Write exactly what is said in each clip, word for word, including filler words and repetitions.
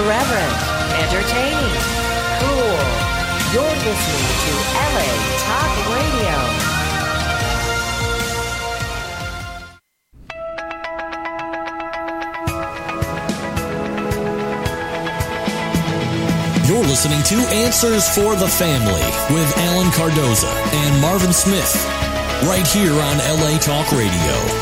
irreverent, entertaining, cool. You're listening to L A Talk Radio. You're listening to Answers for the Family with Alan Cardoza and Marvin Smith, right here on L A Talk Radio.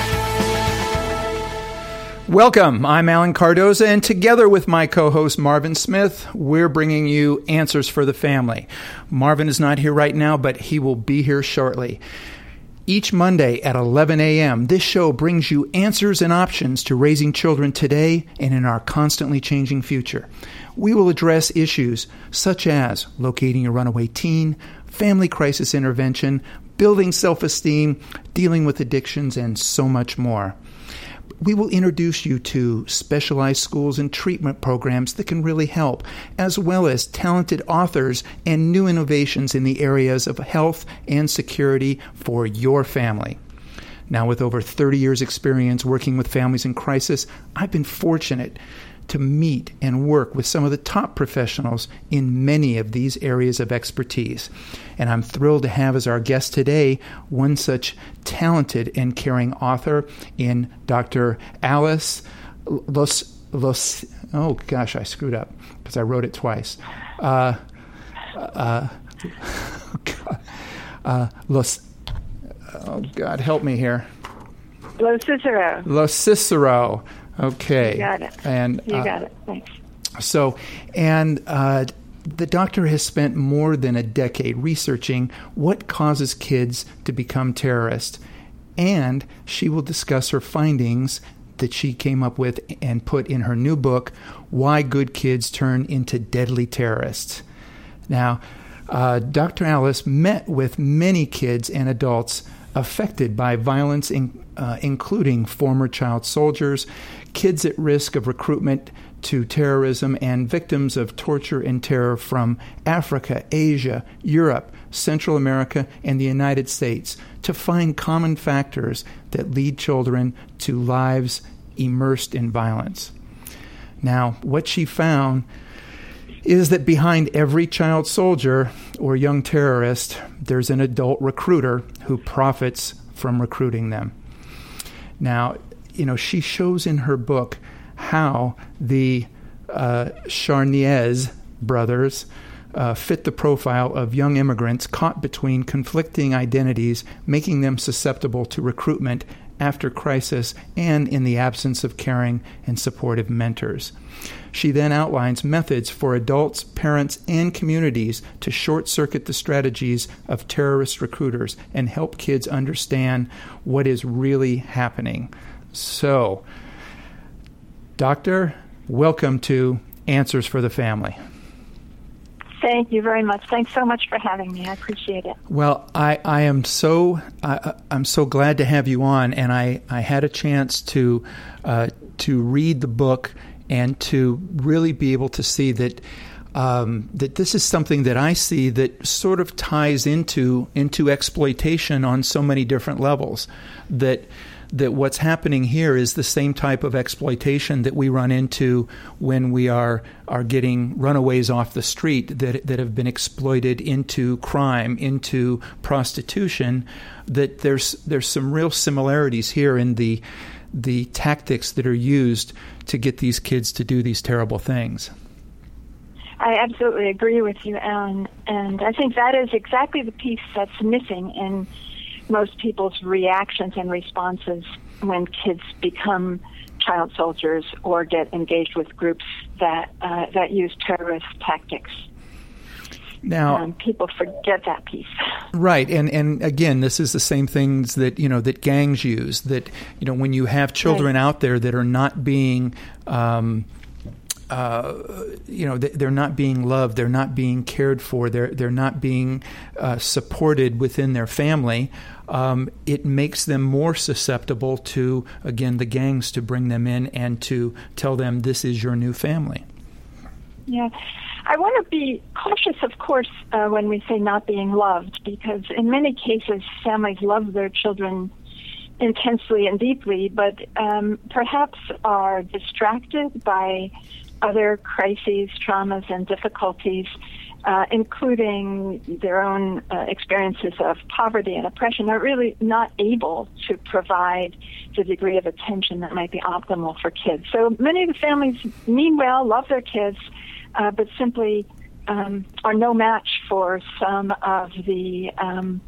Welcome. I'm Alan Cardoza, and together with my co-host Marvin Smith, we're bringing you Answers for the Family. Marvin is not here right now, but he will be here shortly. Each Monday at eleven a.m., this show brings you answers and options to raising children today and in our constantly changing future. We will address issues such as locating a runaway teen, family crisis intervention, building self-esteem, dealing with addictions, and so much more. We will introduce you to specialized schools and treatment programs that can really help, as well as talented authors and new innovations in the areas of health and security for your family. Now, with over thirty years' experience working with families in crisis, I've been fortunate to meet and work with some of the top professionals in many of these areas of expertise. And I'm thrilled to have as our guest today one such talented and caring author in Doctor Alice Los, Los oh gosh, I screwed up because I wrote it twice. Uh, uh, oh God, uh, Los, oh God, help me here. Lo Cicero. Lo Cicero. Okay. You got it. And, you uh, got it. Thanks. So, and uh, the doctor has spent more than a decade researching what causes kids to become terrorists, and she will discuss her findings that she came up with and put in her new book, Why Good Kids Turn into Deadly Terrorists. Now, uh, Doctor Alice met with many kids and adults affected by violence, in, uh, including former child soldiers, kids at risk of recruitment to terrorism, and victims of torture and terror from Africa, Asia, Europe, Central America, and the United States, to find common factors that lead children to lives immersed in violence. Now, what she found is that behind every child soldier or young terrorist, there's an adult recruiter who profits from recruiting them. Now, you know, she shows in her book how the uh, Charniez brothers uh, fit the profile of young immigrants caught between conflicting identities, making them susceptible to recruitment after crisis and in the absence of caring and supportive mentors. She then outlines methods for adults, parents, and communities to short-circuit the strategies of terrorist recruiters and help kids understand what is really happening. So, Doctor, welcome to Answers for the Family. Thank you very much. Thanks so much for having me. I appreciate it. Well, I, I am so I, I'm so glad to have you on, and I, I had a chance to uh, to read the book and to really be able to see that um, that this is something that I see that sort of ties into into exploitation on so many different levels. That that what's happening here is the same type of exploitation that we run into when we are are getting runaways off the street that that have been exploited into crime, into prostitution. That there's there's some real similarities here in the the tactics that are used to get these kids to do these terrible things. I absolutely agree with you, Alan, and I think that is exactly the piece that's missing in most people's reactions and responses when kids become child soldiers or get engaged with groups that uh, that use terrorist tactics. Now, um, people forget that piece. Right, and and again, this is the same things that you know that gangs use. That you know when you have children right. out there that are not being. Um, Uh, you know, they're not being loved, they're not being cared for, they're they're not being uh, supported within their family. Um, it makes them more susceptible to, again, the gangs to bring them in and to tell them this is your new family. Yeah. I want to be cautious, of course, uh, when we say not being loved, because in many cases, families love their children intensely and deeply, but um, perhaps are distracted by other crises, traumas, and difficulties, uh, including their own uh, experiences of poverty and oppression, are really not able to provide the degree of attention that might be optimal for kids. So many of the families mean well, love their kids, uh, but simply um, are no match for some of the um,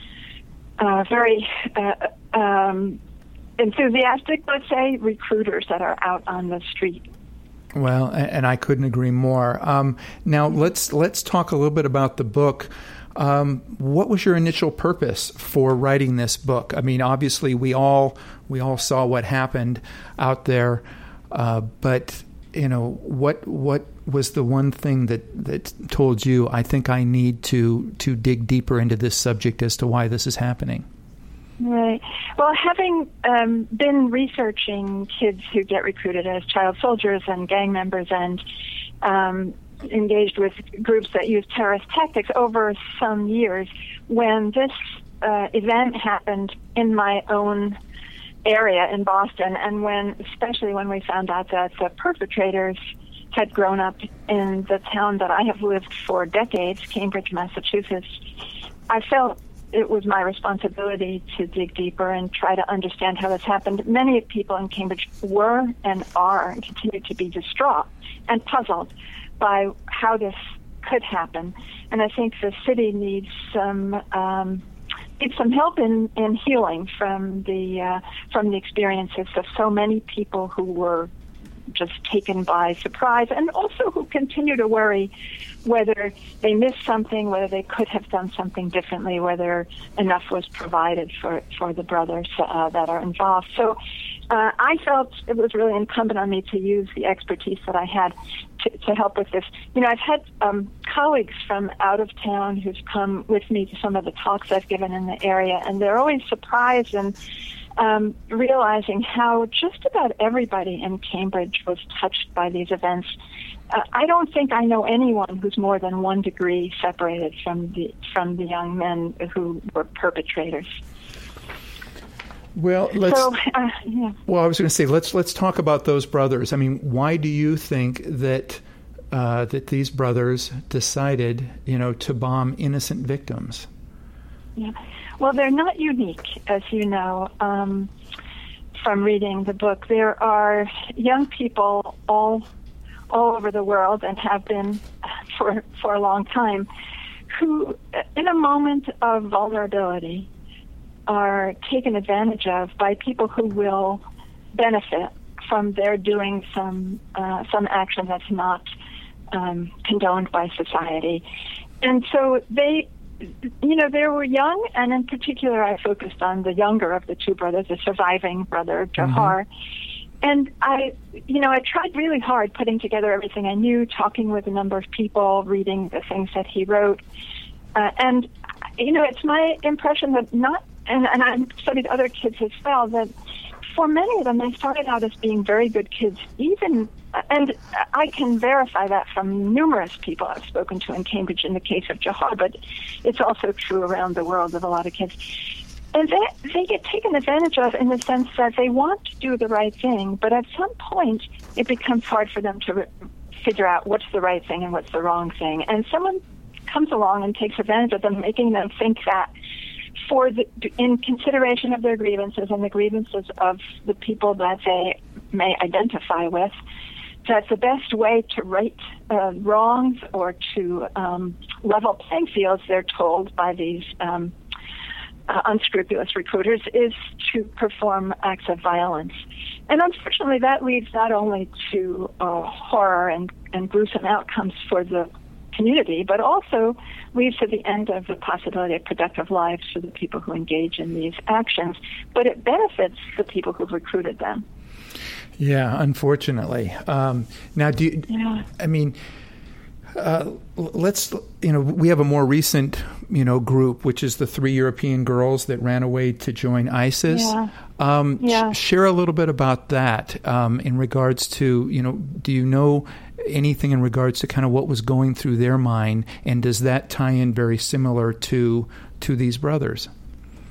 uh, very uh, um, enthusiastic, let's say, recruiters that are out on the street. Well, and I couldn't agree more. Um, now let's let's talk a little bit about the book. Um, what was your initial purpose for writing this book? I mean, obviously we all we all saw what happened out there, uh, but you know, what what was the one thing that, that told you, I think I need to to dig deeper into this subject as to why this is happening? Right. Well, having um, been researching kids who get recruited as child soldiers and gang members and um, engaged with groups that use terrorist tactics over some years, when this uh, event happened in my own area in Boston, and when, especially when we found out that the perpetrators had grown up in the town that I have lived for decades, Cambridge, Massachusetts, I felt it was my responsibility to dig deeper and try to understand how this happened. Many people in Cambridge were and are and continue to be distraught and puzzled by how this could happen. And I think the city needs some um, needs some help in, in healing from the uh, from the experiences of so many people who were just taken by surprise, and also who continue to worry whether they missed something, whether they could have done something differently, whether enough was provided for, for the brothers uh, that are involved. So uh, I felt it was really incumbent on me to use the expertise that I had to, to help with this. You know, I've had um, colleagues from out of town who've come with me to some of the talks I've given in the area, and they're always surprised and Um, realizing how just about everybody in Cambridge was touched by these events. Uh, I don't think I know anyone who's more than one degree separated from the from the young men who were perpetrators. Well, let's. So, uh, yeah. Well, I was going to say let's let's talk about those brothers. I mean, why do you think that uh, that these brothers decided, you know, to bomb innocent victims? Yeah. Well, they're not unique, as you know, um, from reading the book. There are young people all all over the world, and have been for for a long time, who, in a moment of vulnerability, are taken advantage of by people who will benefit from their doing some uh, some action that's not um, condoned by society. And so they, you know, they were young, and in particular I focused on the younger of the two brothers, the surviving brother, Johar. Mm-hmm. And I, you know, I tried really hard putting together everything I knew, talking with a number of people, reading the things that he wrote. Uh, and, you know, it's my impression that not, and, and I've studied other kids as well, that for many of them, they started out as being very good kids, even, and I can verify that from numerous people I've spoken to in Cambridge in the case of Johar, but it's also true around the world of a lot of kids. And they, they get taken advantage of in the sense that they want to do the right thing, but at some point it becomes hard for them to re- figure out what's the right thing and what's the wrong thing. And someone comes along and takes advantage of them, making them think that for the, in consideration of their grievances and the grievances of the people that they may identify with, that the best way to right uh, wrongs or to um, level playing fields, they're told by these um, uh, unscrupulous recruiters, is to perform acts of violence. And unfortunately, that leads not only to uh, horror and, and gruesome outcomes for the community, but also leads to the end of the possibility of productive lives for the people who engage in these actions. But it benefits the people who've recruited them. Yeah, unfortunately. Um, now, do you, yeah. I mean, uh, let's, you know, we have a more recent, you know, group, which is the three European girls that ran away to join ISIS. Yeah. Um, yeah. Sh- share a little bit about that um, in regards to, you know, do you know anything in regards to kind of what was going through their mind, and does that tie in very similar to to these brothers?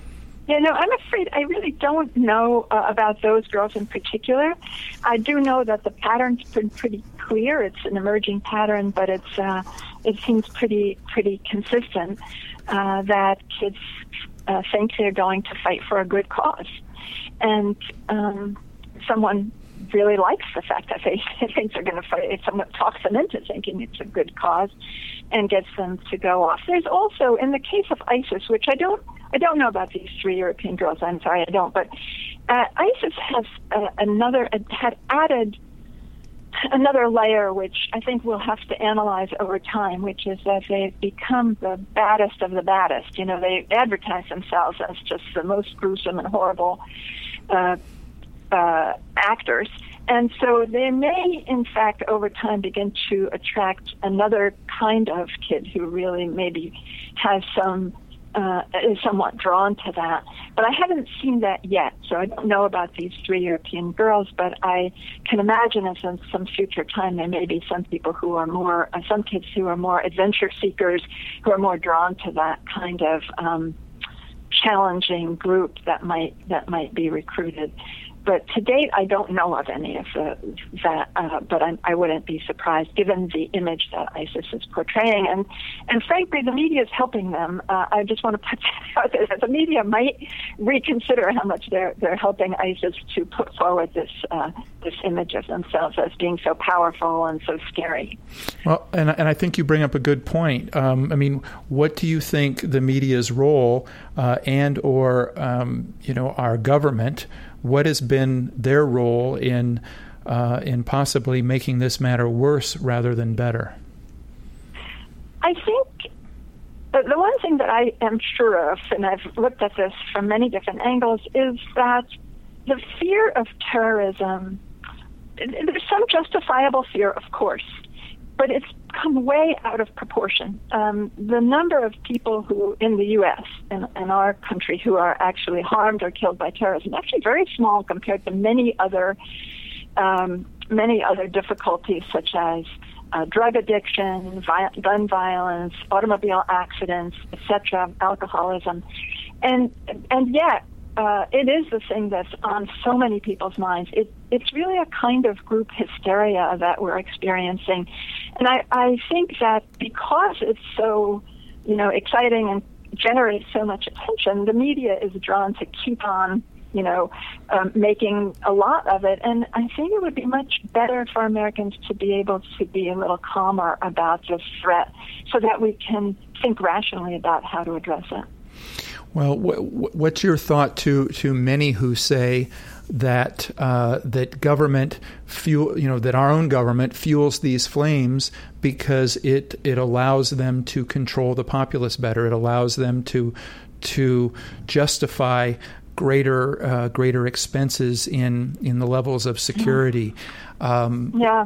Yeah, no, I'm afraid I really don't know uh, about those girls in particular. I do know that the pattern's been pretty clear. It's an emerging pattern, but it's uh, it seems pretty pretty consistent uh, that kids uh, think they're going to fight for a good cause, and um, someone really likes the fact that they think they're going to fight. If someone talks them into thinking it's a good cause, and gets them to go off. There's also, in the case of ISIS, which I don't. I don't know about these three European girls. I'm sorry, I don't. But uh, ISIS has uh, another had added another layer, which I think we'll have to analyze over time, which is that they've become the baddest of the baddest. You know, they advertise themselves as just the most gruesome and horrible uh, uh, actors. And so they may, in fact, over time begin to attract another kind of kid who really maybe has some Uh, is somewhat drawn to that. But I haven't seen that yet, so I don't know about these three European girls, but I can imagine in some, some future time there may be some people who are more, uh, some kids who are more adventure seekers, who are more drawn to that kind of um, challenging group that might that might be recruited. But to date, I don't know of any of the, that, uh, but I'm, I wouldn't be surprised given the image that ISIS is portraying. And, and frankly, the media is helping them. Uh, I just want to put that out there that the media might reconsider how much they're, they're helping ISIS to put forward this, uh, this image of themselves as being so powerful and so scary. Well, and, and I think you bring up a good point. Um, I mean, what do you think the media's role uh, and or, um, you know, our government, what has been their role in uh, in possibly making this matter worse rather than better? I think the one thing that I am sure of, and I've looked at this from many different angles, is that the fear of terrorism, there's some justifiable fear, of course, but it's come way out of proportion. Um, the number of people who in the U S, in, in our country, who are actually harmed or killed by terrorism, actually very small compared to many other um, many other difficulties, such as uh, drug addiction, vi- gun violence, automobile accidents, et cetera, alcoholism, and and yet. Uh, it is the thing that's on so many people's minds. It, it's really a kind of group hysteria that we're experiencing. And I, I think that because it's so, you know, exciting and generates so much attention, the media is drawn to keep on, you know, um, making a lot of it. And I think it would be much better for Americans to be able to be a little calmer about this threat so that we can think rationally about how to address it. Well, wh- what's your thought to, to many who say that uh, that government fuel, you know, that our own government fuels these flames because it it allows them to control the populace better. It allows them to to justify greater uh, greater expenses in in the levels of security. Um, yeah.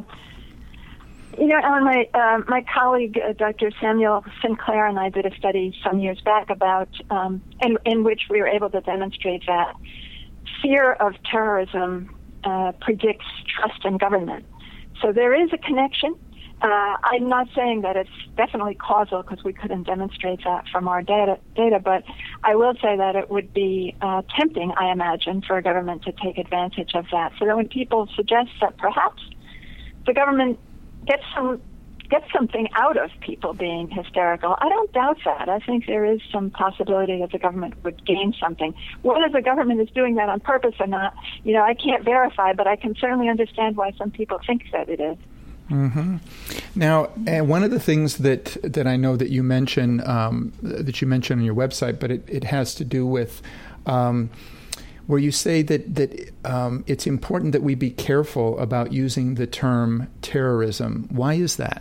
You know, Alan, my uh, my colleague, uh, Doctor Samuel Sinclair, and I did a study some years back about, um, in, in which we were able to demonstrate that fear of terrorism uh, predicts trust in government. So there is a connection. Uh, I'm not saying that it's definitely causal because we couldn't demonstrate that from our data, data, but I will say that it would be uh, tempting, I imagine, for a government to take advantage of that. So that when people suggest that perhaps the government Get some, get something out of people being hysterical, I don't doubt that. I think there is some possibility that the government would gain something. Whether the government is doing that on purpose or not, you know, I can't verify, but I can certainly understand why some people think that it is. Mm-hmm. Now, and one of the things that that I know that you mention um, that you mention on your website, but it, it has to do with. Um, where you say that that um, it's important that we be careful about using the term terrorism. Why is that?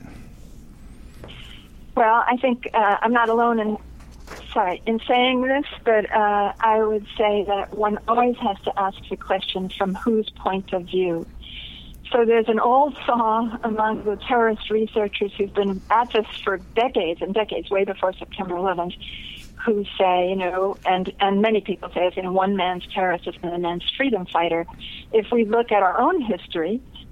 Well, I think uh, I'm not alone in sorry in saying this, but uh, I would say that one always has to ask the question from whose point of view. So there's an old saw among the terrorist researchers who've been at this for decades and decades, way before September eleventh, who say, you know, and, and many people say, you know, one man's terrorist is another man's freedom fighter. If we look at our own history,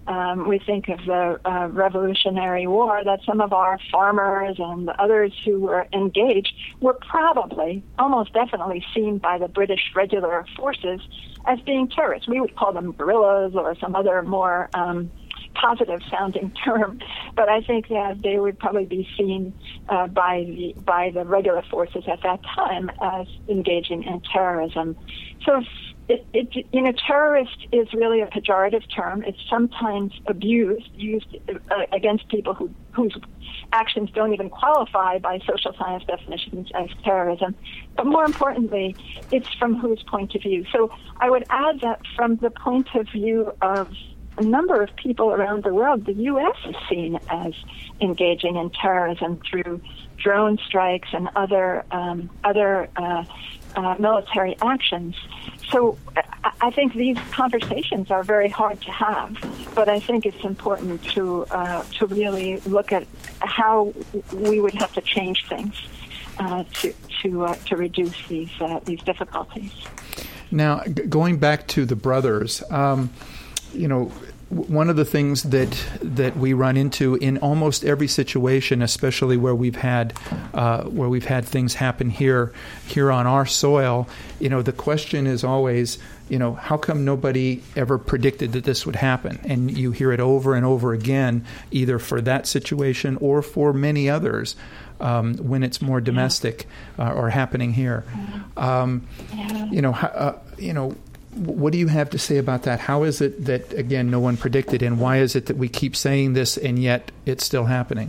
Um, we think of the uh, Revolutionary War, that some of our farmers and others who were engaged were probably, almost definitely seen by the British regular forces as being terrorists. We would call them guerrillas or some other more um, positive-sounding term, but I think that they would probably be seen uh, by the by the regular forces at that time as engaging in terrorism. So, it, it, you know, terrorist is really a pejorative term. It's sometimes abused, used uh, against people who whose actions don't even qualify by social science definitions as terrorism. But more importantly, it's from whose point of view. So I would add that from the point of view of a number of people around the world, the U S is seen as engaging in terrorism through drone strikes and other um, other uh, uh, military actions. So I, I think these conversations are very hard to have, but I think it's important to uh, to really look at how we would have to change things uh, to to uh, to reduce these uh, these difficulties. Now, g- going back to the brothers. Um, You know, one of the things that that we run into in almost every situation, especially where we've had uh, where we've had things happen here here on our soil, you know, the question is always, you know, how come nobody ever predicted that this would happen? And you hear it over and over again, either for that situation or for many others, um, when it's more domestic uh, or happening here. Um, you know, uh, you know. What do you have to say about that? How is it that, again, no one predicted, and why is it that we keep saying this and yet it's still happening?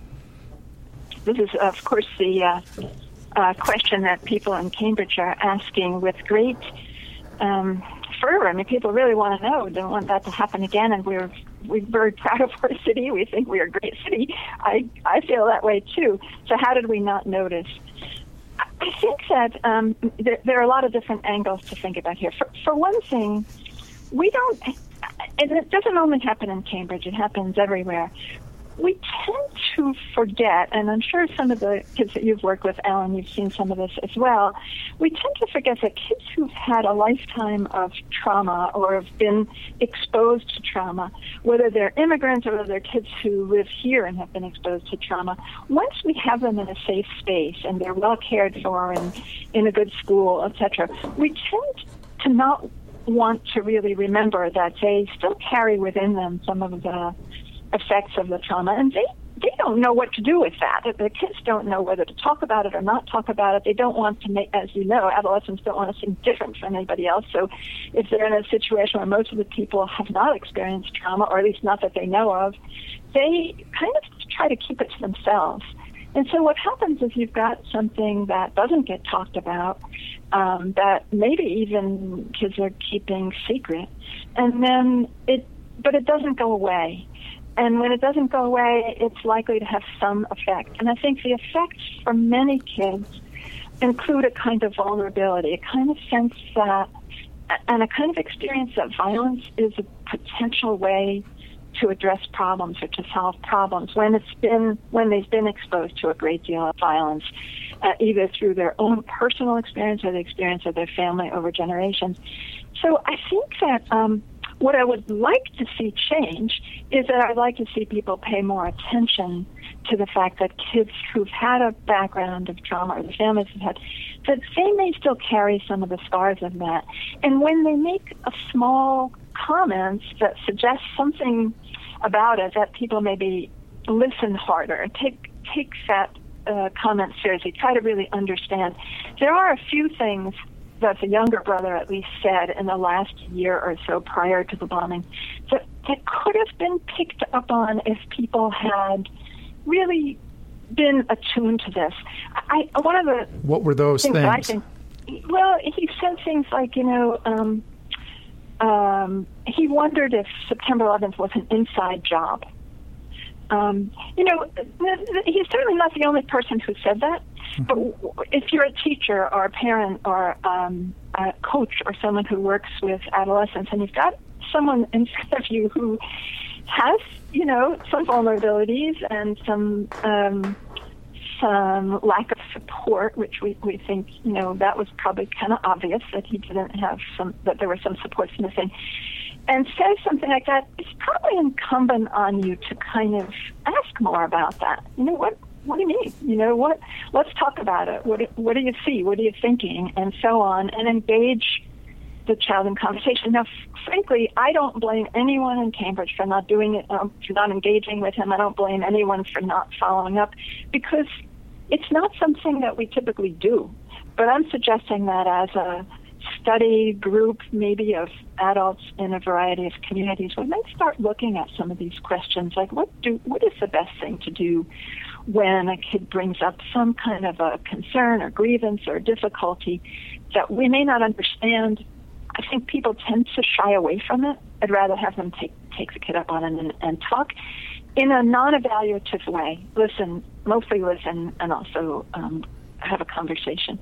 This is, of course, the uh, uh, question that people in Cambridge are asking with great um, fervor. I mean, people really want to know, don't want that to happen again, and we're we're very proud of our city. We think we're a great city. I, I feel that way, too. So how did we not notice? I think that um, there, there are a lot of different angles to think about here. For, for one thing, we don't, and it doesn't only happen in Cambridge, it happens everywhere. We tend to forget, and I'm sure some of the kids that you've worked with, Alan, you've seen some of this as well, we tend to forget that kids who've had a lifetime of trauma or have been exposed to trauma, whether they're immigrants or whether they're kids who live here and have been exposed to trauma, once we have them in a safe space and they're well cared for and in a good school, et cetera, we tend to not want to really remember that they still carry within them some of the effects of the trauma, and they, they don't know what to do with that. The kids don't know whether to talk about it or not talk about it. They don't want to make, as you know, adolescents don't want to seem different from anybody else. So if they're in a situation where most of the people have not experienced trauma, or at least not that they know of, they kind of try to keep it to themselves. And so what happens is you've got something that doesn't get talked about, um, that maybe even kids are keeping secret, and then it, but it doesn't go away. And when it doesn't go away, it's likely to have some effect. And I think the effects for many kids include a kind of vulnerability, a kind of sense that, and a kind of experience that violence is a potential way to address problems or to solve problems when it's been, when they've been exposed to a great deal of violence, uh, either through their own personal experience or the experience of their family over generations. So I think that, um, what I would like to see change is that I'd like to see people pay more attention to the fact that kids who've had a background of trauma, or the families have had, that they may still carry some of the scars of that. And when they make a small comment that suggests something about it, that people maybe listen harder, take take that uh, comment seriously, try to really understand. There are a few things that the younger brother at least said in the last year or so prior to the bombing that, that could have been picked up on if people had really been attuned to this. I, one of the what were those things? things? I think, well, he said things like, you know, um, um, he wondered if September eleventh was an inside job. Um, you know, he's certainly not the only person who said that. But if you're a teacher or a parent or um, a coach or someone who works with adolescents, and you've got someone in front of you who has, you know, some vulnerabilities and some um, some lack of support, which we, we think, you know, that was probably kind of obvious that he didn't have some, that there were some supports missing. and says something like that, it's probably incumbent on you to kind of ask more about that. You know, what what do you mean? You know, what? Let's talk about it. What what do you see? What are you thinking? And so on, and engage the child in conversation. Now, f- frankly, I don't blame anyone in Cambridge for not doing it, um, for not engaging with him. I don't blame anyone for not following up, because it's not something that we typically do. But I'm suggesting that as a study group, maybe of adults in a variety of communities, we might start looking at some of these questions, like what do what is the best thing to do when a kid brings up some kind of a concern or grievance or difficulty that we may not understand. I think people tend to shy away from it. I'd rather have them take take the kid up on it and, and talk in a non-evaluative way. Listen, mostly listen, and also um, have a conversation.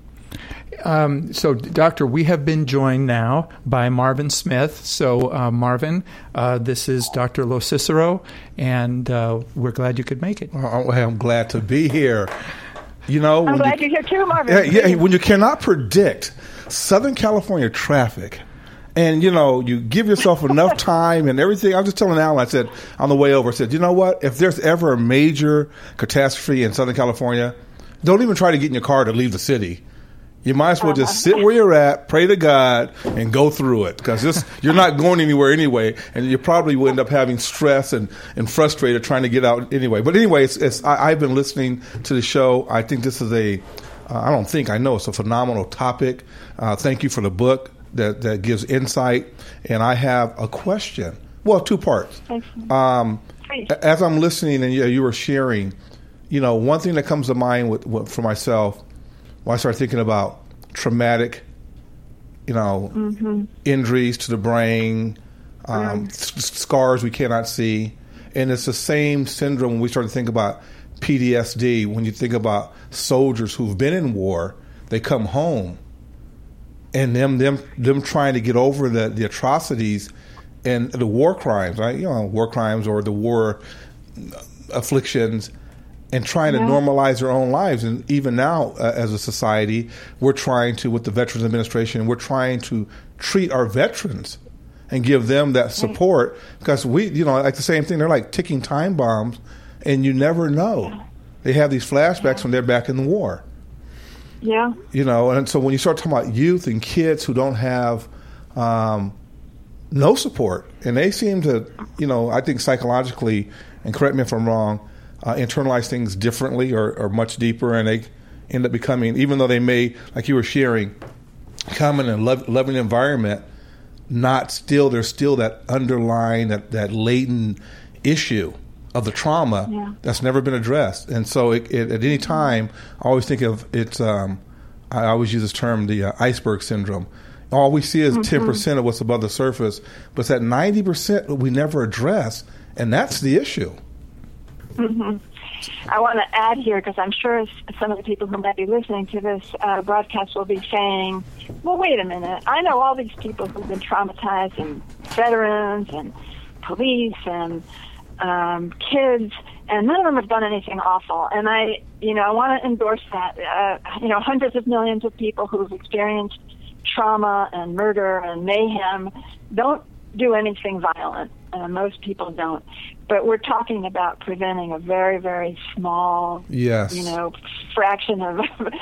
Um, so, Doctor, we have been joined now by Marvin Smith. So, uh, Marvin, uh, this is Doctor Lo Cicero, and uh, we're glad you could make it. Oh, I'm glad to be here. You know, I'm glad you, you're here too, Marvin. Yeah, yeah, when you cannot predict Southern California traffic, and, you know, you give yourself enough time and everything. I was just telling Alan, I said, on the way over, I said, you know what? If there's ever a major catastrophe in Southern California, don't even try to get in your car to leave the city. You might as well just sit where you're at, pray to God, and go through it, because you're not going anywhere anyway, and you probably will end up having stress and, and frustrated trying to get out anyway. But anyway, it's, it's, I, I've been listening to the show. I think this is a, uh, I don't think, I know it's a phenomenal topic. Uh, thank you for the book that, that gives insight. And I have a question. Well, two parts. Um, as I'm listening and you, you were sharing, you know, one thing that comes to mind with, with, for myself, when I start thinking about traumatic, you know, mm-hmm. injuries to the brain, um, mm. s- scars we cannot see. And it's the same syndrome when we start to think about P T S D. When you think about soldiers who've been in war, they come home, and them them them trying to get over the, the atrocities and the war crimes, right? You know, war crimes or the war afflictions, and trying to yeah. normalize their own lives. And even now, uh, as a society, we're trying to, with the Veterans Administration, we're trying to treat our veterans and give them that support, right. because we, you know, like the same thing, they're like ticking time bombs, and you never know. Yeah. They have these flashbacks yeah. when they're back in the war. Yeah. You know, and so when you start talking about youth and kids who don't have um, no support, and they seem to, you know, I think psychologically, and correct me if I'm wrong, Uh, internalize things differently or, or much deeper, and they end up becoming, even though they may, like you were sharing, come in a love, loving environment, not still, there's still that underlying, that, that latent issue of the trauma yeah. that's never been addressed. And so it, it, at any time, I always think of it's, um, I always use this term, the uh, iceberg syndrome. All we see is mm-hmm. ten percent of what's above the surface, but it's that ninety percent that we never address, and that's the issue. Mm-hmm. I want to add here, because I'm sure some of the people who might be listening to this uh, broadcast will be saying, well, wait a minute, I know all these people who've been traumatized, and veterans and police and um, kids, and none of them have done anything awful. And I, you know, I want to endorse that. Uh, you know, hundreds of millions of people who've experienced trauma and murder and mayhem don't do anything violent. Uh, most people don't. But we're talking about preventing a very, very small, yes. you know, fraction of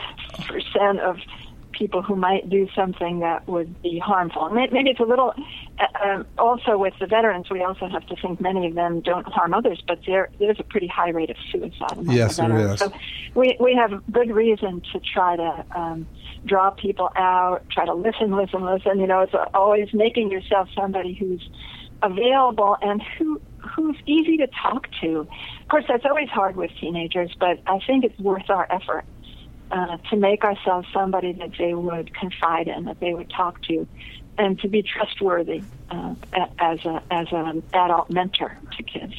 percent of people who might do something that would be harmful. Maybe it's a little, uh, also with the veterans, we also have to think many of them don't harm others, but there there's a pretty high rate of suicide among yes, the veterans. There is. So we, we have good reason to try to um, draw people out, try to listen, listen, listen. You know, it's always making yourself somebody who's available and who who's easy to talk to. Of course, that's always hard with teenagers, but I think it's worth our effort uh, to make ourselves somebody that they would confide in, that they would talk to, and to be trustworthy uh, as a as an adult mentor to kids.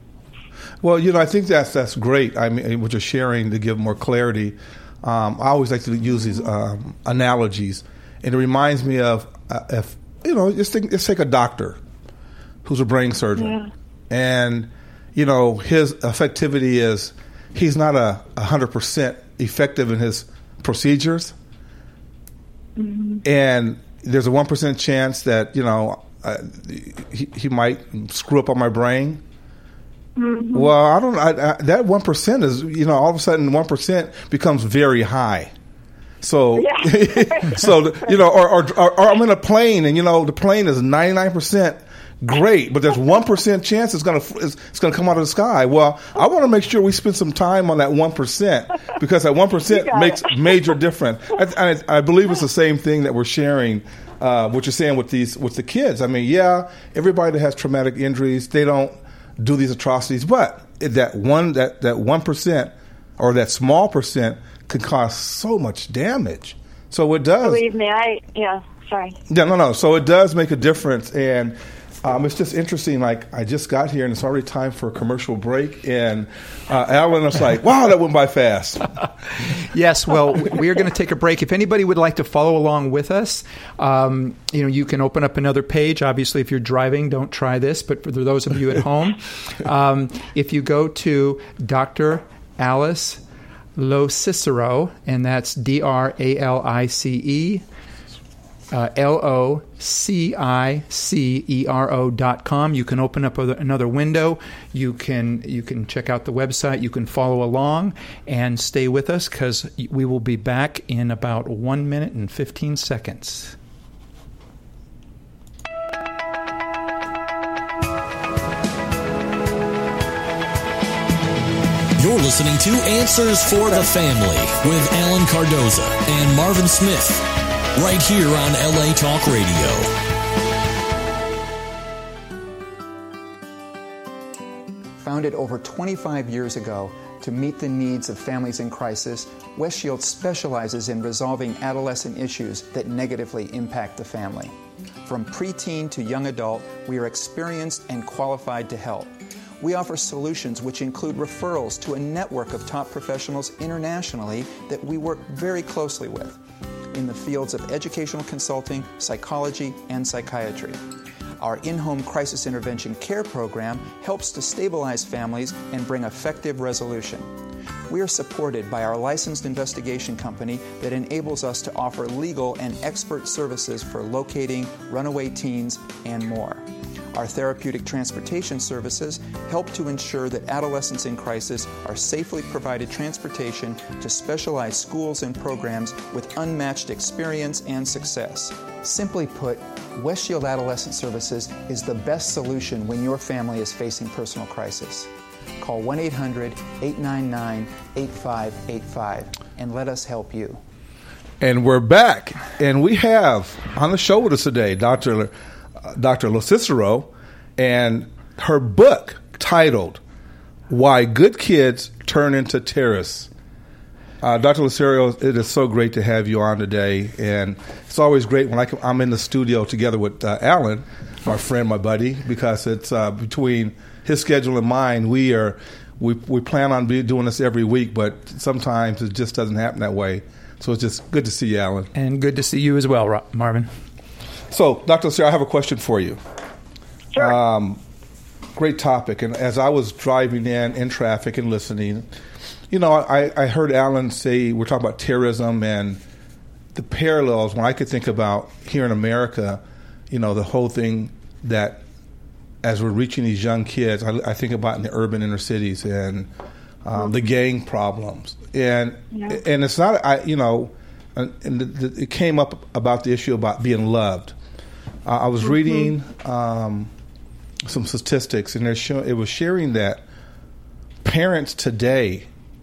Well, you know, I think that's that's great. I mean, what you're sharing to give more clarity. Um, I always like to use these um, analogies, and it reminds me of uh, if you know, just think, let's take a doctor who's a brain surgeon. Yeah. And, you know, his effectivity is he's not a one hundred percent effective in his procedures. Mm-hmm. And there's a one percent chance that, you know, uh, he, he might screw up on my brain. Mm-hmm. Well, I don't. I, I, that one percent is, you know, all of a sudden one percent becomes very high. So, yeah. so you know, or, or, or, or I'm in a plane, and you know, the plane is ninety-nine percent great, but there's one percent chance it's gonna it's, it's gonna come out of the sky. Well, I want to make sure we spend some time on that one percent, because that one percent makes it. major difference. I, I, I believe it's the same thing that we're sharing. Uh, what you're saying with these with the kids. I mean, yeah, everybody that has traumatic injuries, they don't do these atrocities, but that one that that one percent or that small percent can cause so much damage. So it does. Believe me, I yeah. Sorry. Yeah, no, no. So it does make a difference, and um, it's just interesting. Like, I just got here, and it's already time for a commercial break, and uh, Alan was like, "Wow, that went by fast." Yes. Well, we are going to take a break. If anybody would like to follow along with us, um, you know, you can open up another page. Obviously, if you're driving, don't try this. But for those of you at home, um, if you go to Doctor Alice Locicero, and that's D R A L I C E. Uh, L O C I C E R O dot com. You can open up another window. You can you can check out the website. You can follow along and stay with us, because we will be back in about one minute and fifteen seconds. You're listening to Answers for the Family with Alan Cardoza and Marvin Smith, right here on L A Talk Radio. Founded over twenty-five years ago to meet the needs of families in crisis, West Shield specializes in resolving adolescent issues that negatively impact the family. From preteen to young adult, we are experienced and qualified to help. We offer solutions which include referrals to a network of top professionals internationally that we work very closely with in the fields of educational consulting, psychology, and psychiatry. Our in-home crisis intervention care program helps to stabilize families and bring effective resolution. We are supported by our licensed investigation company that enables us to offer legal and expert services for locating runaway teens and more. Our therapeutic transportation services help to ensure that adolescents in crisis are safely provided transportation to specialized schools and programs with unmatched experience and success. Simply put, West Shield Adolescent Services is the best solution when your family is facing personal crisis. Call one eight hundred, eight nine nine, eight five eight five and let us help you. And we're back, and we have on the show with us today Doctor Uh, Doctor Locicero, and her book titled "Why Good Kids Turn into Terrorists." Uh, Doctor Locicero, it is so great to have you on today, and it's always great when I come, I'm in the studio together with uh, Alan, my friend, my buddy, because it's uh, between his schedule and mine. We are we we plan on be doing this every week, but sometimes it just doesn't happen that way. So it's just good to see you, Alan, and good to see you as well, Marvin. So, Doctor Locicero, I have a question for you. Sure. Um, great topic. And as I was driving in, in traffic and listening, you know, I, I heard Alan say, we're talking about terrorism and the parallels. When I could think about here in America, you know, the whole thing that as we're reaching these young kids, I, I think about in the urban inner cities and um, mm-hmm. the gang problems. And yeah. and it's not, I you know, and the, the, it came up about the issue about being loved. Uh, I was mm-hmm. reading um, some statistics, and show, it was sharing that parents today,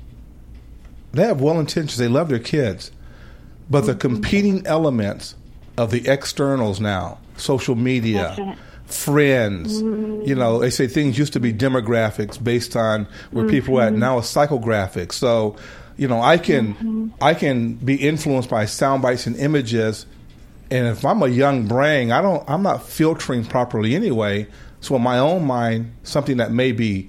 they have well intentions, they love their kids, but mm-hmm. the competing elements of the externals now, social media, friends, mm-hmm. you know, they say things used to be demographics based on where mm-hmm. people were at. Now it's psychographics. So, you know, I can mm-hmm. I can be influenced by sound bites and images. And if I'm a young brain, I don't, I'm not filtering properly anyway. So in my own mind, something that may be,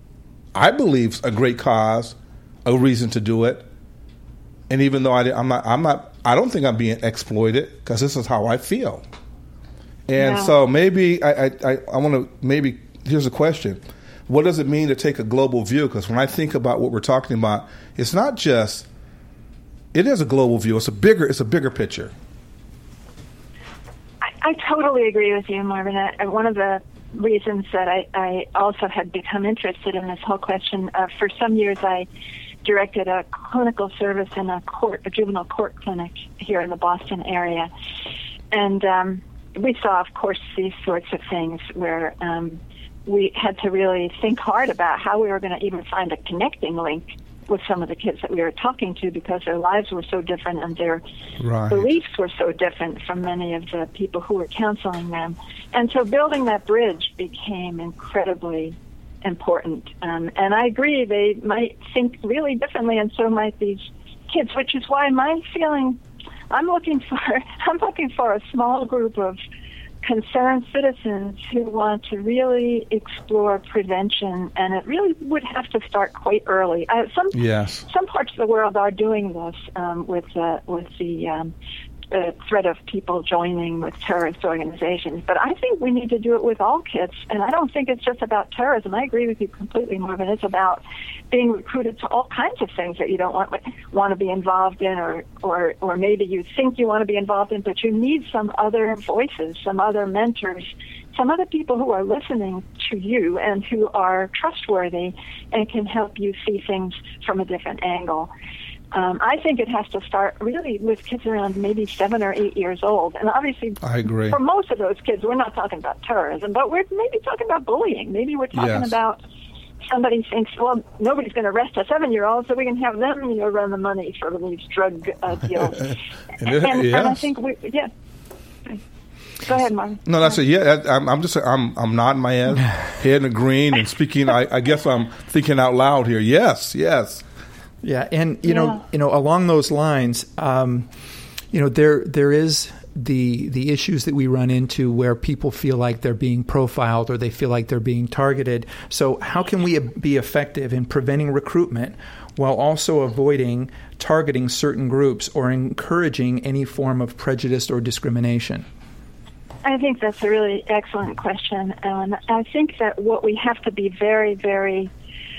I believe, a great cause, a reason to do it. And even though I, I'm not, I'm not, I don't think I'm being exploited because this is how I feel. And yeah. so maybe I, I, I want to maybe here's a question: what does it mean to take a global view? Because when I think about what we're talking about, it's not just, it is a global view. It's a bigger, it's a bigger picture. I totally agree with you, Marvin. I, one of the reasons that I, I also had become interested in this whole question, uh, for some years I directed a clinical service in a court, a juvenile court clinic here in the Boston area. And um, we saw, of course, these sorts of things where um, we had to really think hard about how we were going to even find a connecting link with some of the kids that we were talking to, because their lives were so different and their right. beliefs were so different from many of the people who were counseling them. And so building that bridge became incredibly important. Um, and I agree, they might think really differently, and so might these kids, which is why my feeling, I'm looking for, I'm looking for a small group of concerned citizens who want to really explore prevention, and it really would have to start quite early. Uh, some yes. some parts of the world are doing this um, with uh, with the um, uh, threat of people joining with terrorist organizations, but I think we need to do it with all kids, and I don't think it's just about terrorism. I agree with you completely, Marvin. It's about being recruited to all kinds of things that you don't want want to be involved in, or, or, or maybe you think you want to be involved in, but you need some other voices, some other mentors, some other people who are listening to you and who are trustworthy and can help you see things from a different angle. Um, I think it has to start really with kids around maybe seven or eight years old. And obviously, I agree. For most of those kids, we're not talking about terrorism, but we're maybe talking about bullying. Maybe we're talking yes. about somebody thinks, well, nobody's going to arrest a seven-year-old, so we can have them, you know, run the money for these drug uh, deals. and, it, and, yes. and I think we, yeah. Go ahead, Marvin. No, that's it. Yeah, I'm, I'm just, I'm, I'm nodding my head, head agreeing and speaking. I, I guess I'm thinking out loud here. Yes, yes. Yeah, and you yeah. know, you know, along those lines, um, you know, there there is the the issues that we run into where people feel like they're being profiled or they feel like they're being targeted. So, how can we be effective in preventing recruitment while also avoiding targeting certain groups or encouraging any form of prejudice or discrimination? I think that's a really excellent question, and I think that what we have to be very, very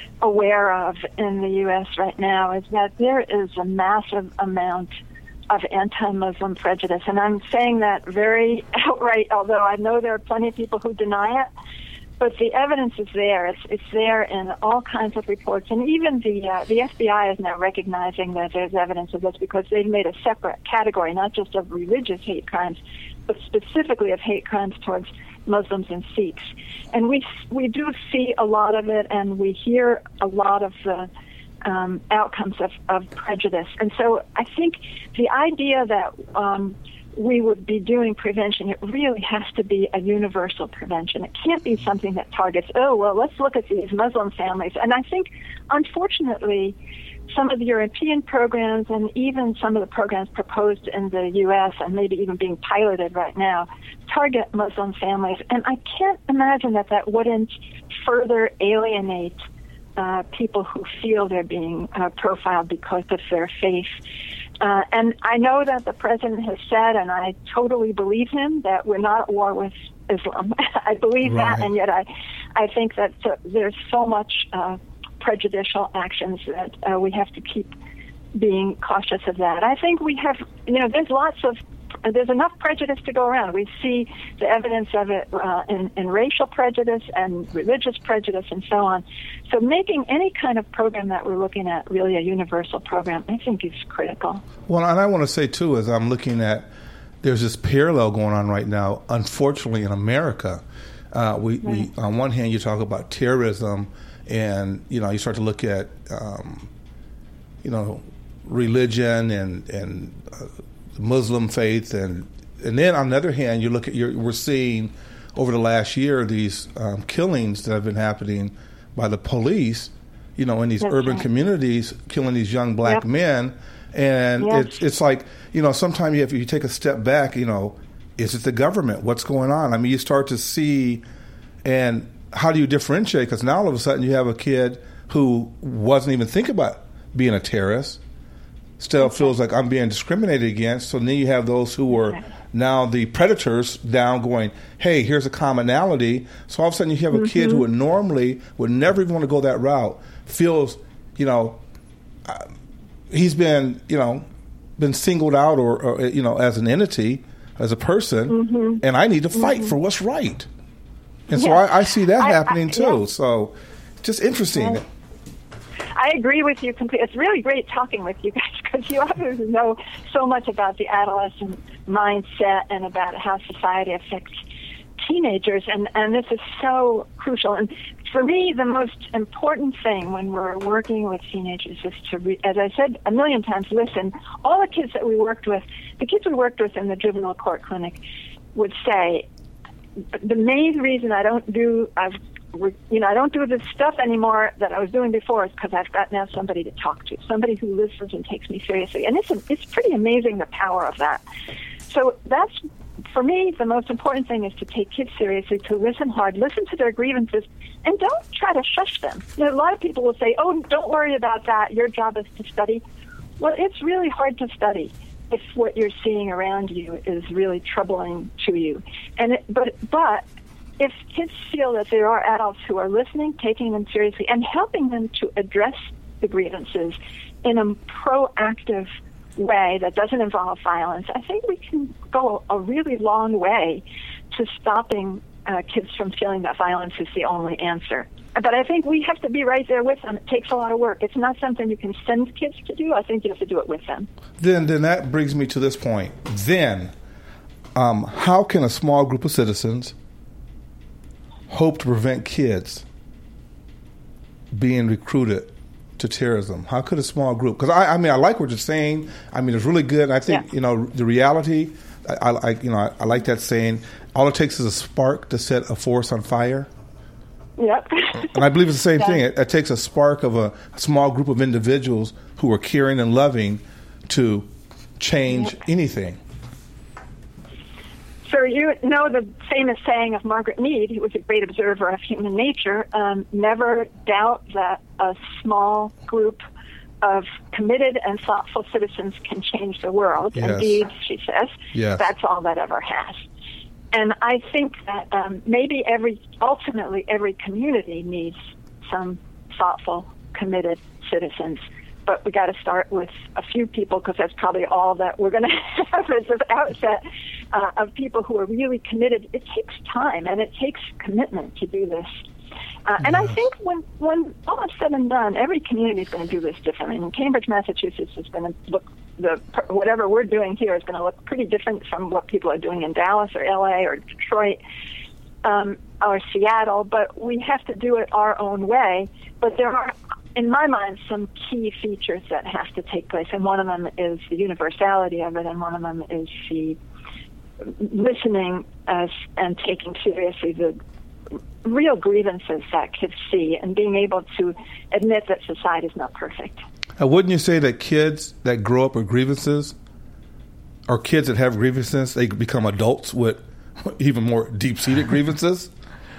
aware of in the U S right now is that there is a massive amount of anti-Muslim prejudice, and I'm saying that very outright, although I know there are plenty of people who deny it, but the evidence is there. It's it's there in all kinds of reports, and even the uh, the F B I is now recognizing that there's evidence of this because they've made a separate category, not just of religious hate crimes, but specifically of hate crimes towards Muslims and Sikhs. And we we do see a lot of it, and we hear a lot of the um, outcomes of, of prejudice. And so I think the idea that um, we would be doing prevention, it really has to be a universal prevention. It can't be something that targets, oh, well, let's look at these Muslim families. And I think, unfortunately, some of the European programs and even some of the programs proposed in the U S and maybe even being piloted right now target Muslim families. And I can't imagine that that wouldn't further alienate uh, people who feel they're being uh, profiled because of their faith. Uh, and I know that the president has said, and I totally believe him, that we're not at war with Islam. I believe right. that, and yet I, I think that uh, there's so much uh, prejudicial actions that uh, we have to keep being cautious of that. I think we have, you know, there's lots of, there's enough prejudice to go around. We see the evidence of it uh, in, in racial prejudice and religious prejudice and so on. So making any kind of program that we're looking at really a universal program, I think is critical. Well, and I want to say, too, as I'm looking at, there's this parallel going on right now, unfortunately, in America. Uh, we, right. we, on one hand, you talk about terrorism, and, you know, you start to look at, um, you know, religion and, and uh, Muslim faith, and and then on the other hand, you look at your, we're seeing over the last year these um, killings that have been happening by the police, you know, in these That's urban right. communities, killing these young black yep. men, and yep. it's it's like, you know, sometimes you have, if you take a step back, you know, is it the government? What's going on? I mean, you start to see, and how do you differentiate? Because now all of a sudden you have a kid who wasn't even thinking about being a terrorist, still okay. feels like I'm being discriminated against. So then you have those who were okay. now the predators down going, hey, here's a commonality. So all of a sudden you have a mm-hmm. kid who would normally would never even want to go that route, feels, you know, uh, he's been, you know, been singled out or, or, you know, as an entity. as a person, mm-hmm. and I need to fight mm-hmm. for what's right. And so yes. I, I see that I, happening, I, too. Yeah. So just interesting. Yes. I agree with you completely. It's really great talking with you guys because you obviously know so much about the adolescent mindset and about how society affects teenagers, and, and this is so crucial. And for me, the most important thing when we're working with teenagers is to, re- as I said a million times, listen. All the kids that we worked with, the kids we worked with in the juvenile court clinic would say, the main reason I don't do, I've, you know, I don't do this stuff anymore that I was doing before is because I've got now somebody to talk to, somebody who listens and takes me seriously. And it's, it's pretty amazing, the power of that. So that's, for me, the most important thing is to take kids seriously, to listen hard, listen to their grievances, and don't try to shush them. You know, a lot of people will say, oh, don't worry about that. Your job is to study. Well, it's really hard to study if what you're seeing around you is really troubling to you. And it, but but if kids feel that there are adults who are listening, taking them seriously, and helping them to address the grievances in a proactive way that doesn't involve violence, I think we can go a really long way to stopping uh, kids from feeling that violence is the only answer. But I think we have to be right there with them. It takes a lot of work. It's not something you can send kids to do. I think you have to do it with them. Then, then that brings me to this point. Then, um, how can a small group of citizens hope to prevent kids being recruited to terrorism? How could a small group? Because I, I mean, I like what you're saying. I mean, it's really good. And I think yeah. you know the reality. I, I you know I, I like that saying. All it takes is a spark to set a forest on fire. Yep. And I believe it's the same yeah. thing. It, it takes a spark of a, a small group of individuals who are caring and loving to change yep. anything. So you know the famous saying of Margaret Mead, who was a great observer of human nature, um, never doubt that a small group of committed and thoughtful citizens can change the world. Yes. Indeed, she says, yes. that's all that ever has. And I think that um, maybe every, ultimately every community needs some thoughtful, committed citizens. But we got to start with a few people because that's probably all that we're going to have as an outset uh, of people who are really committed. It takes time and it takes commitment to do this. Uh, and yes. I think when, when all is said and done, every community is going to do this differently. In Cambridge, Massachusetts is going to look, the whatever we're doing here is going to look pretty different from what people are doing in Dallas or L A or Detroit um, or Seattle. But we have to do it our own way. But there are, in my mind, some key features that have to take place. And one of them is the universality of it, and one of them is the listening as, and taking seriously the real grievances that kids see and being able to admit that society is not perfect. Uh, wouldn't you say that kids that grow up with grievances or kids that have grievances, they become adults with even more deep-seated grievances?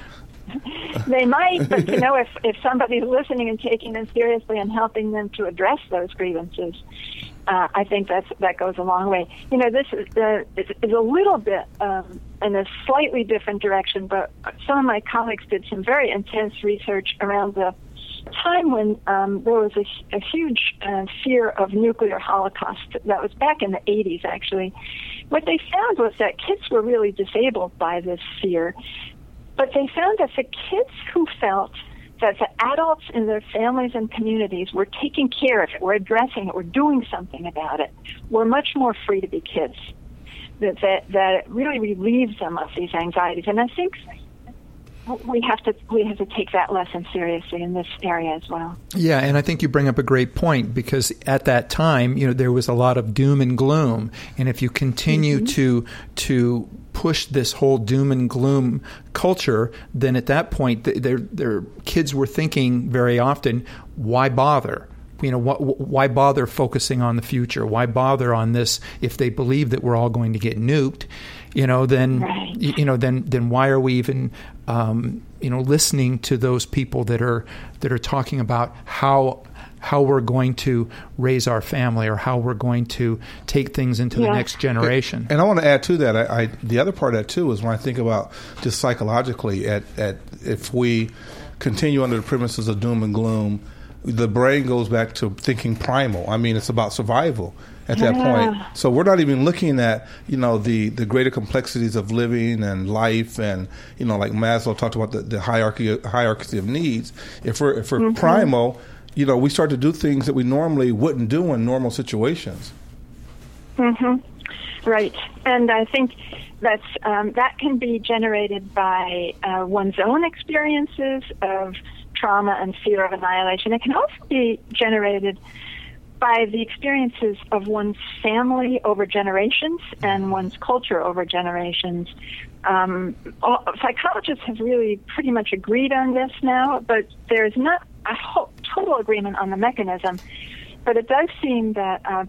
They might, but you know, if, if somebody's listening and taking them seriously and helping them to address those grievances, uh, I think that's, that goes a long way. You know, this is, uh, is, is a little bit um, in a slightly different direction, but some of my colleagues did some very intense research around the time when um, there was a, a huge uh, fear of nuclear holocaust. That was back in the eighties, actually. What they found was that kids were really disabled by this fear. But they found that the kids who felt that the adults in their families and communities were taking care of it, were addressing it, were doing something about it, were much more free to be kids. That, that, that it really relieves them of these anxieties. And I think we have to we have to take that lesson seriously in this area as well. Yeah, and I think you bring up a great point, because at that time, you know, there was a lot of doom and gloom, and if you continue mm-hmm. to to push this whole doom and gloom culture, then at that point, their their kids were thinking very often, why bother? You know, wh- why bother focusing on the future? Why bother on this if they believe that we're all going to get nuked? You know, then right. you know, then then why are we even um, you know listening to those people that are that are talking about how how we're going to raise our family or how we're going to take things into yeah. the next generation? And I want to add to that. I, I the other part of that too is when I think about just psychologically, at at if we continue under the premises of doom and gloom. the brain goes back to thinking primal. I mean, it's about survival at that Yeah. point. So we're not even looking at, you know, the, the greater complexities of living and life, and, you know, like Maslow talked about the, the hierarchy hierarchy of needs. If we're if we're Mm-hmm. primal, you know, we start to do things that we normally wouldn't do in normal situations. hmm Right, and I think that's um, that can be generated by uh, one's own experiences of trauma and fear of annihilation. It can also be generated by the experiences of one's family over generations and one's culture over generations. Um, all, psychologists have really pretty much agreed on this now, but there's not a whole, total agreement on the mechanism. But it does seem that uh,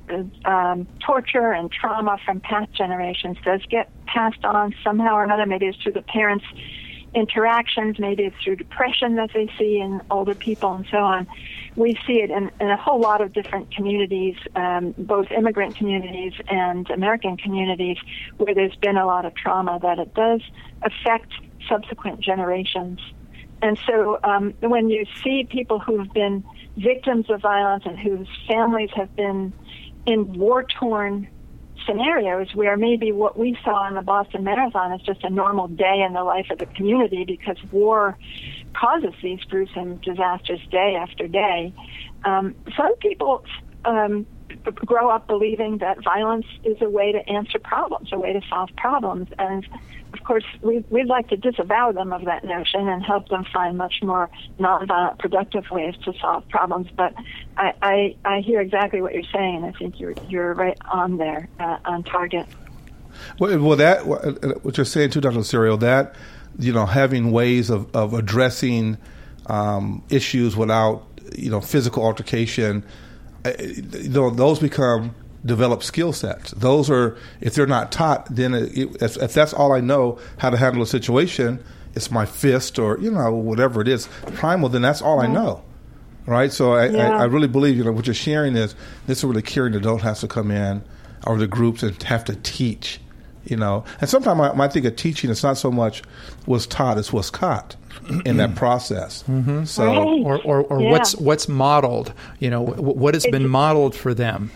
um, torture and trauma from past generations does get passed on somehow or another. Maybe it's through the parents' interactions, maybe it's through depression that they see in older people and so on. We see it in, in a whole lot of different communities, um, both immigrant communities and American communities, where there's been a lot of trauma, that it does affect subsequent generations. And so um, when you see people who've been victims of violence and whose families have been in war-torn scenarios where maybe what we saw in the Boston Marathon is just a normal day in the life of the community because war causes these gruesome disasters day after day, um, some people um, grow up believing that violence is a way to answer problems, a way to solve problems. And, of course, we, we'd like to disavow them of that notion and help them find much more nonviolent, productive ways to solve problems. But I, I, I hear exactly what you're saying, and I think you're, you're right on there, uh, on target. Well, well, that what you're saying too, Doctor Lacerio, that, you know, having ways of, of addressing um, issues without, you know, physical altercation, you know, those become developed skill sets. Those are, if they're not taught, then it, if, if that's all I know how to handle a situation, it's my fist or, you know, whatever it is, primal, then that's all I know. Right? So I, Yeah. I, I really believe, you know, what you're sharing is this is where the caring adult has to come in, or the groups, and have to teach, you know. And sometimes I, I think of teaching, it's not so much what's taught, it's what's caught in that process. Mm-hmm. So, Right. or or, or Yeah. what's what's modeled, you know, w- what has been modeled for them.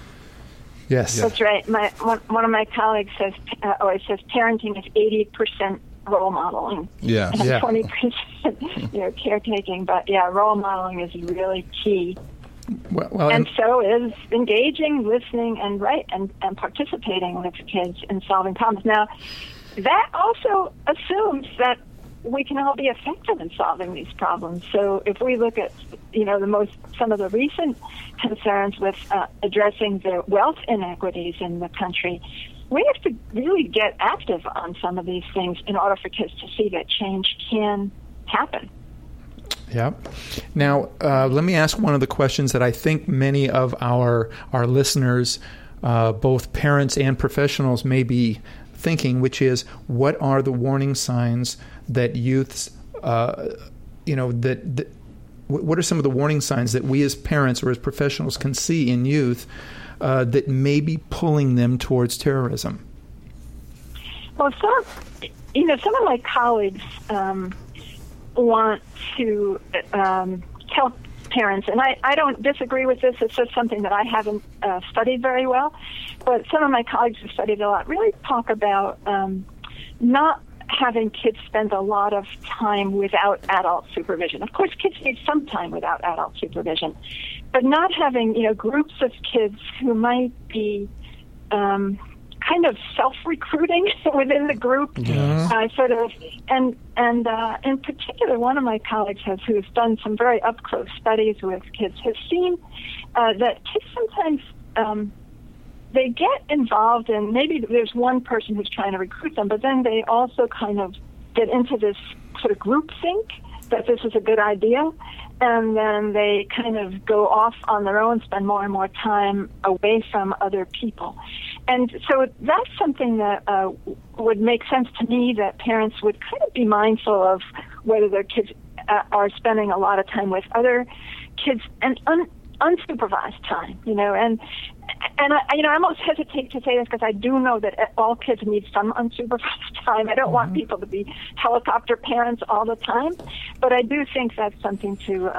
Yes. That's right. My one, one of my colleagues says, uh, always says, parenting is eighty percent role modeling, yeah. and Yeah. twenty percent, you know, caretaking. But yeah, role modeling is really key. Well, well, And and, so is engaging, listening, and right, and, and participating with kids in solving problems. Now, that also assumes that we can all be effective in solving these problems. So if we look at, you know, the most, some of the recent concerns with uh, addressing the wealth inequities in the country, we have to really get active on some of these things in order for kids to see that change can happen. yeah. Now, uh, let me ask one of the questions that I think many of our our listeners, uh, both parents and professionals, may be thinking, which is, what are the warning signs that youths, uh, you know, that, that what are some of the warning signs that we as parents or as professionals can see in youth uh, that may be pulling them towards terrorism? Well, some, you know, some of my colleagues um, want to um, tell parents, and I, I don't disagree with this, it's just something that I haven't uh, studied very well, but some of my colleagues who studied a lot really talk about um, not having kids spend a lot of time without adult supervision. Of course, kids need some time without adult supervision, but not having, you know, groups of kids who might be um, kind of self-recruiting within the group, uh, sort of, and and uh, in particular, one of my colleagues has, who's done some very up-close studies with kids, has seen uh, that kids sometimes um, they get involved in, maybe there's one person who's trying to recruit them, but then they also kind of get into this sort of group think that this is a good idea, and then they kind of go off on their own, spend more and more time away from other people. And so that's something that uh, would make sense to me, that parents would kind of be mindful of whether their kids uh, are spending a lot of time with other kids and un- unsupervised time, you know, and and I, you know, I almost hesitate to say this because I do know that all kids need some unsupervised time. I don't mm-hmm. want people to be helicopter parents all the time, but I do think that's something to um,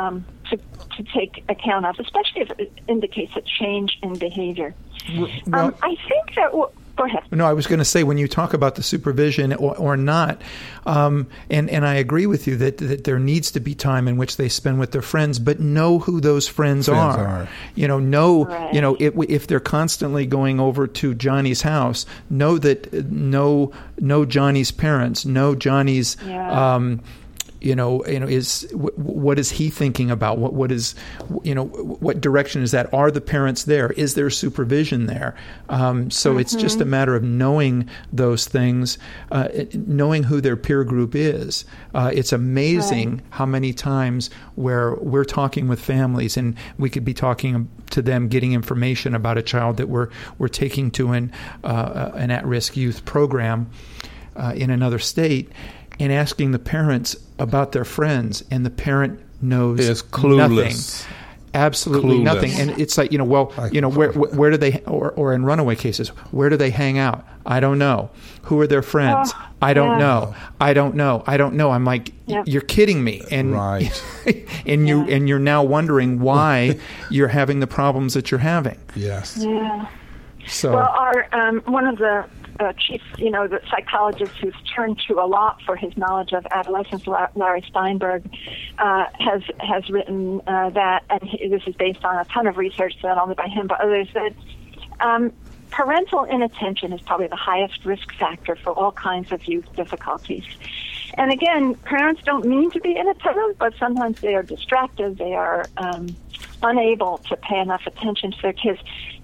to, to take account of, especially if it indicates a change in behavior. Well, um, I think that... W- Go ahead. No, I was going to say, when you talk about the supervision or, or not, um, and, and I agree with you that, that there needs to be time in which they spend with their friends, but know who those friends, friends are. are. You know, know, right. you know, if, if they're constantly going over to Johnny's house, know that, know, know Johnny's parents, know Johnny's, yeah. um, you know, you know, is what is he thinking about? What what is, you know, what direction is that? Are the parents there? Is there supervision there? Um, so mm-hmm. it's just a matter of knowing those things, uh, knowing who their peer group is. Uh, it's amazing right. how many times where we're talking with families and we could be talking to them, getting information about a child that we're we're taking to an uh, an at-risk youth program uh, in another state, and asking the parents about their friends, and the parent knows is clueless. Nothing. Absolutely clueless. Nothing. And it's like, you know, well, you know, where where do they, or, or in runaway cases, where do they hang out? I don't know. Who are their friends? Oh, I don't yeah. know. I don't know. I don't know. I'm like, yep. you're kidding me. And right. and you yeah. and you're now wondering why you're having the problems that you're having. Yes. Yeah. So well, our um, one of the Uh, chief, you know, the psychologist who's turned to a lot for his knowledge of adolescence, Larry Steinberg, uh, has has written uh, that, and he, this is based on a ton of research, not only by him but others, that um, parental inattention is probably the highest risk factor for all kinds of youth difficulties. And again, parents don't mean to be inattentive, but sometimes they are distracted, they are um, unable to pay enough attention to their kids.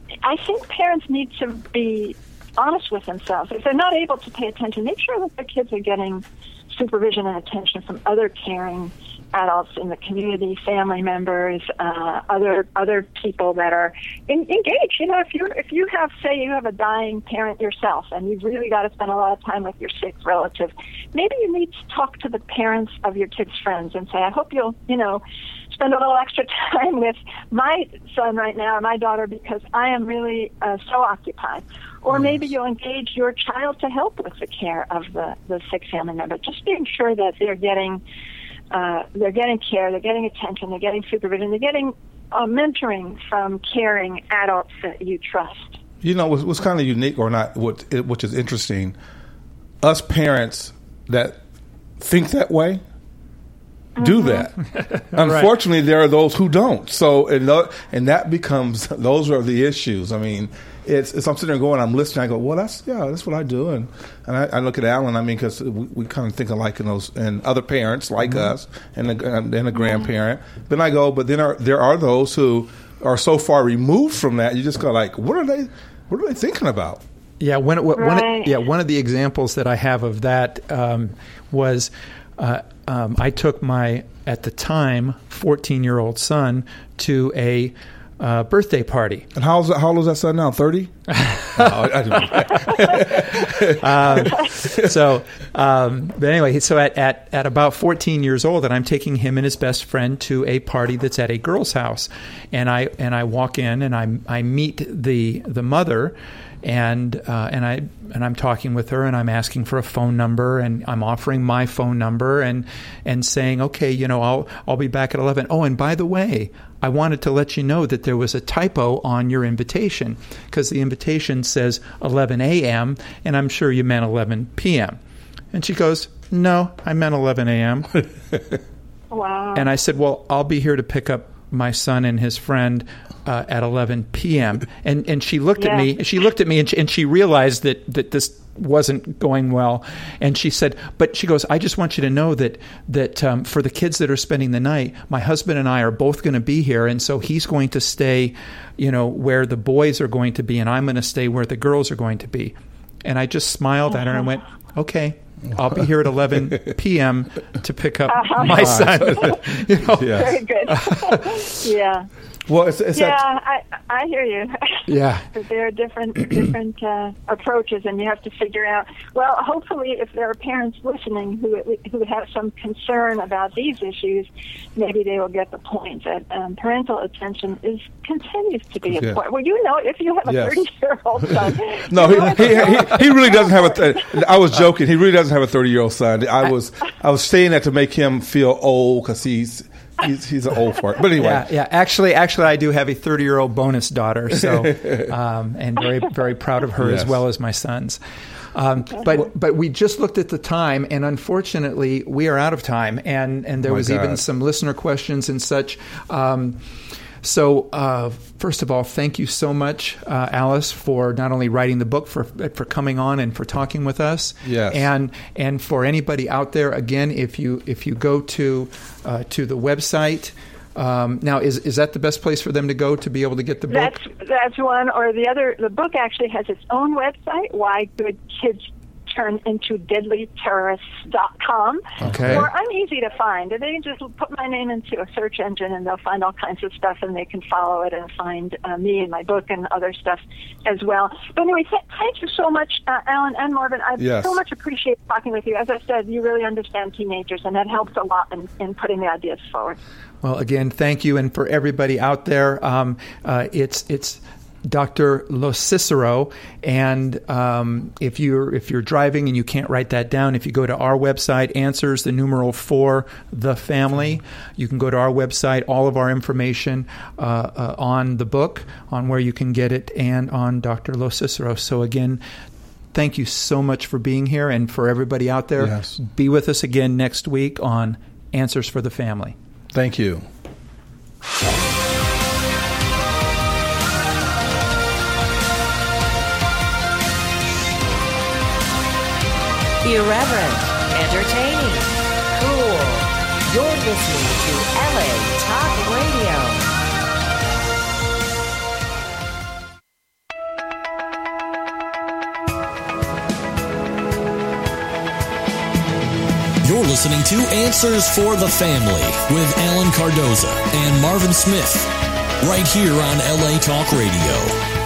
I think parents need to be honest with themselves. If they're not able to pay attention, make sure that their kids are getting supervision and attention from other caring adults in the community, family members, uh, other other people that are in, engaged. You know, if you if you have, say, you have a dying parent yourself, and you've really got to spend a lot of time with your sick relative, maybe you need to talk to the parents of your kids' friends and say, I hope you'll, you know, spend a little extra time with my son right now, or my daughter, because I am really uh, so occupied. Or maybe you'll engage your child to help with the care of the, the sick family member. Just being sure that they're getting uh, they're getting care, they're getting attention, they're getting supervision, they're getting uh, mentoring from caring adults that you trust. You know, what's, what's kind of unique, or not, what, which is interesting, us parents that think that way do that. Unfortunately, there are those who don't. So, and, and that becomes, those are the issues. I mean, it's, it's I'm sitting there going, I'm listening, I go, well, that's, yeah, that's what I do. And, and I, I look at Alan, I mean, because we, we kind of think alike in those, and other parents like mm-hmm. us, and a, and a grandparent. Mm-hmm. Then I go, but then are, there are those who are so far removed from that, you just go like, what are they, what are they thinking about? Yeah, one, one, right. one, yeah, one of the examples that I have of that um, was uh, um, I took my, at the time, fourteen-year-old son to a uh, birthday party. And how's how old is that son now? thirty? no, I didn't. um, so, um, but anyway, so at, at, at about fourteen years old, and I'm taking him and his best friend to a party that's at a girl's house, and I and I walk in and I I meet the the mother. And uh, and I and I'm talking with her, and I'm asking for a phone number, and I'm offering my phone number, and and saying, okay, you know, I'll I'll be back at eleven. Oh, and by the way, I wanted to let you know that there was a typo on your invitation, because the invitation says eleven a.m. and I'm sure you meant eleven p.m. And she goes, no, I meant eleven a.m. Wow. And I said, well, I'll be here to pick up my son and his friend uh, at eleven p.m. And and she looked yeah. at me. She looked at me, and she, and she realized that, that this wasn't going well. And she said, "But she goes, I just want you to know that that um, for the kids that are spending the night, my husband and I are both going to be here, and so he's going to stay, you know, where the boys are going to be, and I'm going to stay where the girls are going to be." And I just smiled uh-huh. at her and went, "Okay. I'll be here at eleven p.m. to pick up uh-huh. my son." You know? Yeah. Very good. yeah. Well, it's, it's yeah, that I I hear you. Yeah. There are different different uh, approaches, and you have to figure out. Well, hopefully, if there are parents listening who who have some concern about these issues, maybe they will get the point that um, parental attention is continues to be yeah. important. Well, you know, if you have a yes. thirty-year-old son, no, he, he, he he really doesn't have a. Th- I was joking. He really doesn't have a thirty-year-old son. I was I was saying that to make him feel old, because he's. he's, he's an old fart. But anyway. Yeah, yeah. Actually, actually, I do have a thirty-year-old bonus daughter, so um, and very, very proud of her Yes. as well as my sons. Um, but but we just looked at the time, and unfortunately, we are out of time. And and there My was God. even some listener questions and such. Um, So, uh, first of all, thank you so much, uh, Alice, for not only writing the book, for for coming on and for talking with us. Yes. And and for anybody out there, again, if you if you go to uh, to the website, um, now is is that the best place for them to go to be able to get the book? That's that's one, or the other. The book actually has its own website, Why Good Kids Turn Into Deadly Terrorists dot com. Okay. Or I'm easy to find. They can just put my name into a search engine and they'll find all kinds of stuff, and they can follow it and find uh, me and my book and other stuff as well. But anyway, th- thank you so much, uh, Alan and Marvin. I Yes. so much appreciate talking with you. As I said, you really understand teenagers, and that helps a lot in, in putting the ideas forward. Well, again, thank you, and for everybody out there, um, uh, it's it's Doctor LoCicero, and um, if you're if you're driving and you can't write that down, if you go to our website, answers the numeral four the family, you can go to our website. All of our information uh, uh, on the book, on where you can get it, and on Doctor LoCicero. So again, thank you so much for being here, and for everybody out there, Yes. be with us again next week on Answers for the Family. Thank you. Irreverent, entertaining, cool. You're listening to L A Talk Radio. You're listening to Answers for the Family with Alan Cardoza and Marvin Smith, right here on L A Talk Radio.